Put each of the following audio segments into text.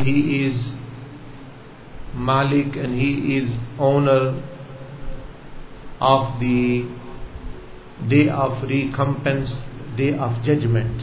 He is Malik and He is owner of the day of recompense, day of judgment.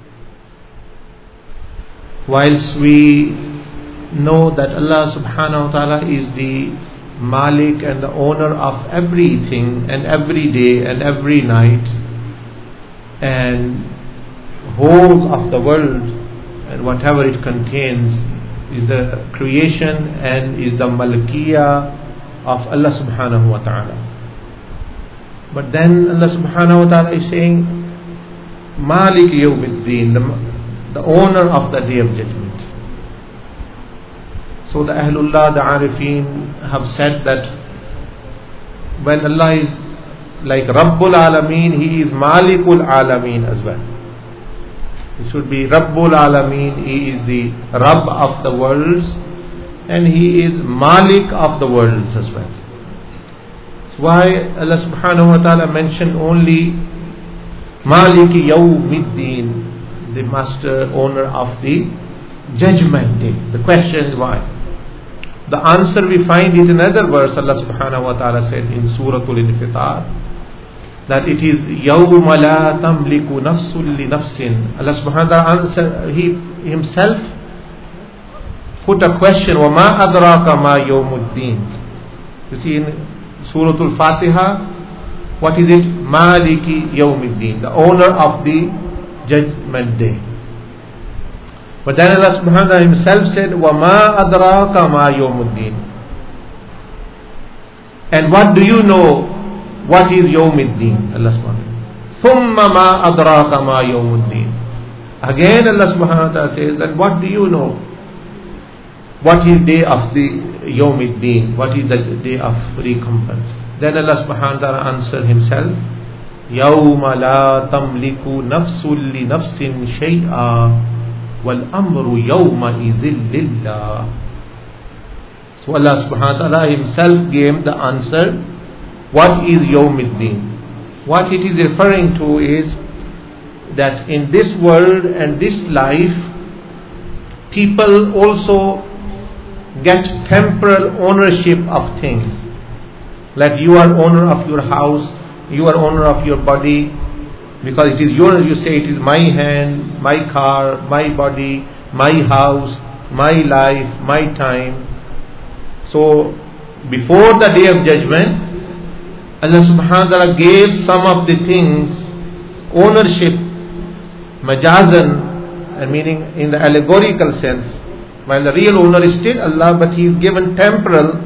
Whilst we know that Allah subhanahu wa ta'ala is the Malik and the owner of everything and every day and every night and whole of the world and whatever it contains is the creation and is the Malkiyah of Allah subhanahu wa ta'ala. But then Allah subhanahu wa ta'ala is saying Malik Yawmiddin, the owner of the day of judgment. So the Ahlullah, the Arifin have said that when Allah is like Rabbul Alameen, He is Malikul Alameen as well. It should be Rabbul Alameen, He is the Rabb of the worlds and He is Malik of the worlds as well. That's why Allah subhanahu wa ta'ala mentioned only Maliki Yawmiddin, the master owner of the judgment day. The question is why? The answer we find it in another verse. Allah subhanahu wa ta'ala said in Surah Al-Infitar that it is Yawma la tamliku nafsun li nafsin. Allah subhanahu wa ta'ala answered, He Himself put a question, وَمَا أَدْرَاكَ مَا يَوْمُ الدِّينِ. You see in Surah Al-Fatiha, what is it? Maliki Yawmiddin, the owner of the judgment day. But then Allah subhanahu wa ta'ala Himself said, وَمَا أَدْرَاكَ مَا يَوْمُ الدِّينِ. And what do you know? What is Yawmiddin? Allah subhanahu wa ta'ala. ثُمَّ مَا أَدْرَاكَ مَا يَوْمُ الدِّينِ. Again Allah subhanahu wa ta'ala says that what do you know? What is day of the Yawmiddin? What is the day of recompense? Then Allah subhanahu wa ta'ala answered Himself, يَوْمَ لَا تَمْلِكُ نَفْسٌ لِنَفْسٍ شَيْئًا وَالْأَمْرُ يَوْمَئِذٍ لِلَّهِ. So Allah subhanahu wa ta'ala Himself gave the answer. What is Yawmiddin? What it is referring to is that in this world and this life, people also get temporal ownership of things. Like you are owner of your house, you are owner of your body, because it is yours. You say it is my hand, my car, my body, my house, my life, my time. So before the day of judgment, Allah subhanahu wa ta'ala gave some of the things ownership, majazan, and meaning in the allegorical sense, while the real owner is still Allah, but He is given temporarily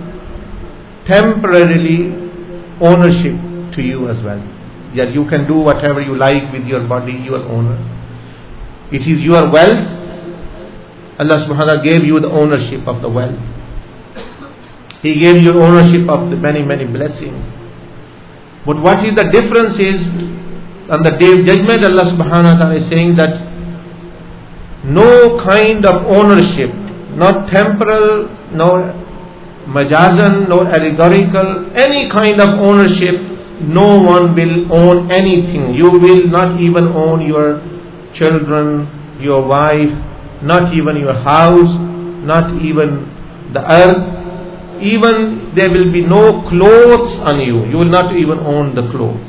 ownership to you as well. That you can do whatever you like with your body, you are owner. It is your wealth. Allah subhanahu wa ta'ala gave you the ownership of the wealth. He gave you ownership of the many, many blessings. But what is the difference is, on the day of judgment, Allah subhanahu wa ta'ala is saying that no kind of ownership, not temporal, no majazan, no allegorical, any kind of ownership, no one will own anything. You will not even own your children, your wife, not even your house, not even the earth. Even there will be no clothes on you. You will not even own the clothes.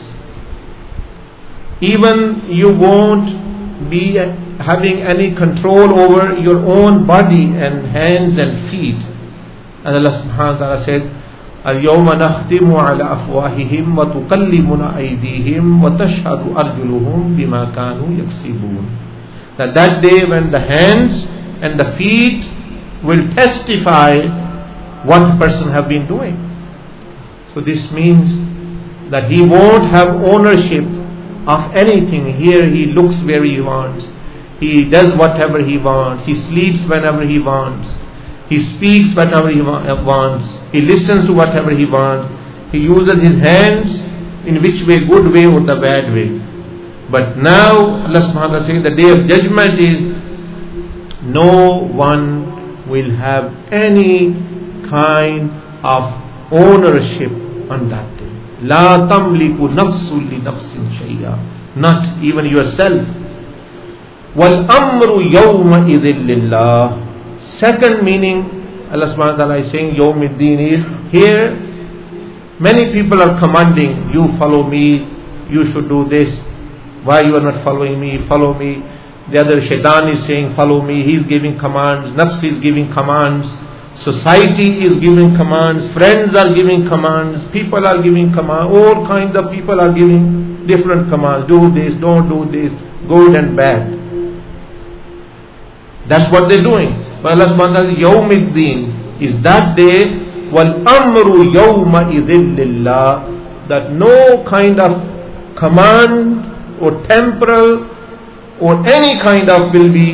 Even you won't be having any control over your own body and hands and feet. And Allah subhanahu wa ta'ala said, اليوم نختم على أفواههم وتكلمنا أيديهم وتشهد أرجلهم بما كانوا يكسبون. That day when the hands and the feet will testify what the person have been doing. So this means that he won't have ownership of anything. Here he looks where he wants. He does whatever he wants. He sleeps whenever he wants. He speaks whatever he wants. He listens to whatever he wants. He uses his hands in which way, good way or the bad way. But now Allah subhanahu wa ta'ala says the day of judgment is no one will have any kind of ownership on that day. La tamliku nafsun li nafsin shay'a. Not even yourself. Wal amru yawma idhin lillah. second meaning Allah subhanahu wa ta'ala is saying Yawmiddin is here. Many people are commanding, you follow me, you should do this. Why you are not following me? Follow me. The other shaitan is saying follow me. He is giving commands. Nafs is giving commands. Society is giving commands. Friends are giving commands. People are giving commands. All kinds of people are giving different commands. Do this, don't do this. Good and bad. That's what they're doing. But Allah subhanahu wa ta'ala, Yawmiddin is that day. Wal amru yawma idhin lillah. That no kind of command or temporal or any kind of will be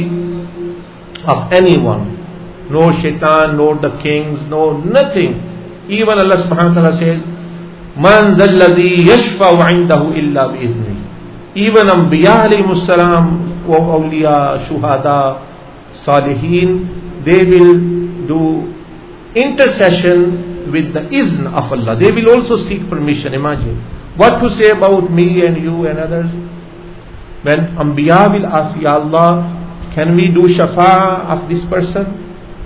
of anyone. No shaitan, no the kings, no nothing. Even Allah subhanahu wa ta'ala says, Man zalladhi yashfa'u indahu illa bi'izni. Even Anbiya alayhimus salam, wa awliya, shuhada, salihin, they will do intercession with the izn of Allah. They will also seek permission. Imagine what to say about me and you and others. When Anbiya will ask, Ya Allah, can we do shafa of this person?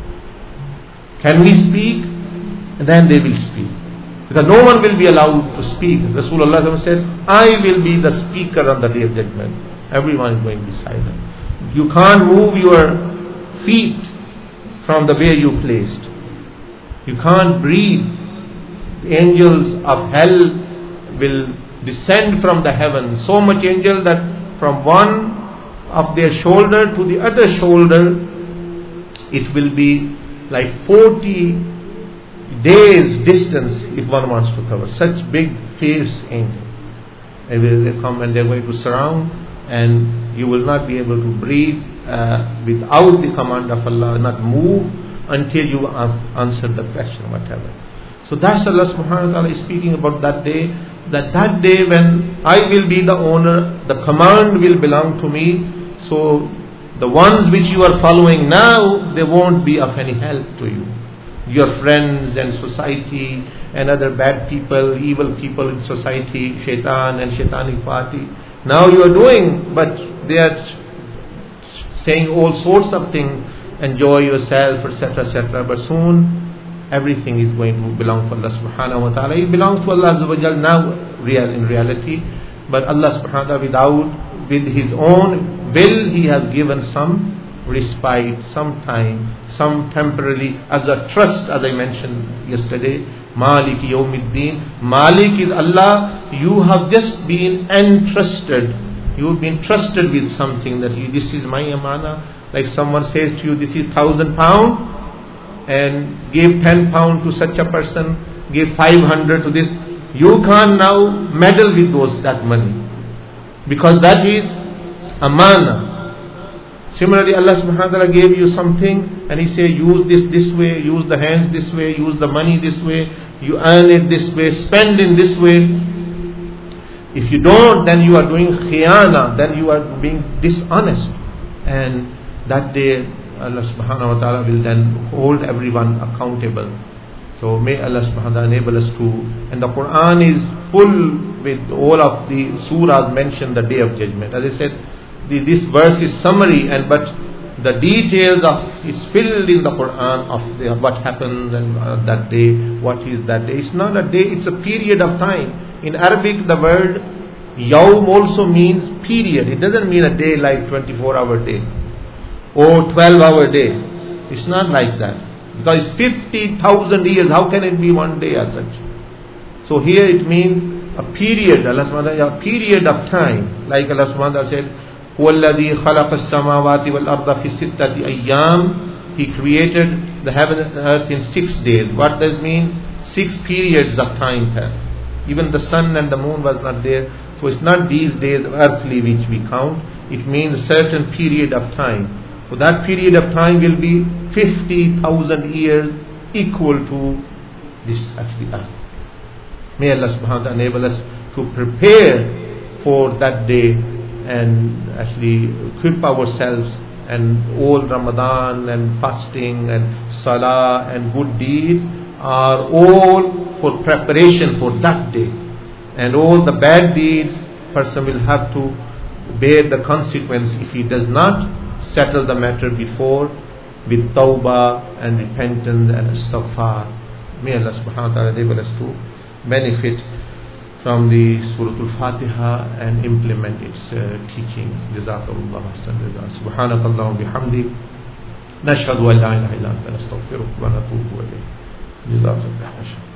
Can we speak? And then they will speak. Because no one will be allowed to speak. Rasulullah said, I will be the speaker on the day of judgment. Everyone is going to be silent. You can't move your feet from the way you placed. You can't breathe. The angels of hell will descend from the heaven. So much angel that from one of their shoulder to the other shoulder, it will be like 40 days distance if one wants to cover. Such big fierce angel. They will come and they are going to surround, and you will not be able to breathe without the command of Allah, not move until you answer the question, whatever. So that's Allah subhanahu wa ta'ala is speaking about that day. That day when I will be the owner, the command will belong to me. So the ones which you are following now, they won't be of any help to you. Your friends and society and other bad people, evil people in society, shaitan and shaitanic party. Now you are doing, but they are saying all sorts of things, enjoy yourself, etc., etc. But soon everything is going to belong to Allah subhanahu wa ta'ala. It belongs to Allah azza wa jal now in reality. But Allah subhanahu wa ta'ala with His own will, He has given some respite, some time, some temporarily as a trust, as I mentioned yesterday. Malik Yawmiddin. Malik is Allah. You have just been entrusted. You've been trusted with something that this is my amana. Like someone says to you, this is £1,000 and give £10 to such a person, give 500 to this. You can't now meddle with that money, because that is amana. Similarly, Allah subhanahu wa ta'ala gave you something and He said, use this way, use the hands this way, use the money this way, you earn it this way, spend in this way. If you don't, then you are doing khiyana, then you are being dishonest. And that day Allah subhanahu wa ta'ala will then hold everyone accountable. So may Allah subhanahu wa ta'ala enable us to. And the Quran is full with all of the surahs mentioned the day of judgment. As I said, this verse is summary, but the details is filled in the Quran of what happens and that day, what is that day. It's not a day, it's a period of time. In Arabic, the word yawm also means period. It doesn't mean a day like 24-hour day or 12-hour day. It's not like that. Because it's 50,000 years, how can it be one day as such? So here it means a period, Allah subhanahu wa ta'ala, a period of time. Like Allah subhanahu wa ta'ala said, هُوَ الَّذِي خَلَقَ السَّمَاوَاتِ وَالْأَرْضَ فِي سِتَّةِ أَيَّامٍ. He created the heaven and earth in 6 days. What does it mean? 6 periods of time. Even the sun and the moon was not there. So it's not these days earthly which we count. It means a certain period of time. So that period of time will be 50,000 years, equal to this actually earth. May Allah subhanahu wa ta'ala enable us to prepare for that day and actually equip ourselves, and all Ramadan and fasting and salah and good deeds are all for preparation for that day. And all the bad deeds, person will have to bear the consequence if he does not settle the matter before with tawbah and repentance and istighfar. May Allah subhanahu wa ta'ala enable us to benefit from the Surah Al-Fatiha and implement its teachings. Jazakallah ahsan jaza. Subhanakallahumma bihamdik. Nashhadu an la ilaha illa anta nastaghfiruka wa natubu ilayk. Jazakallah khairan.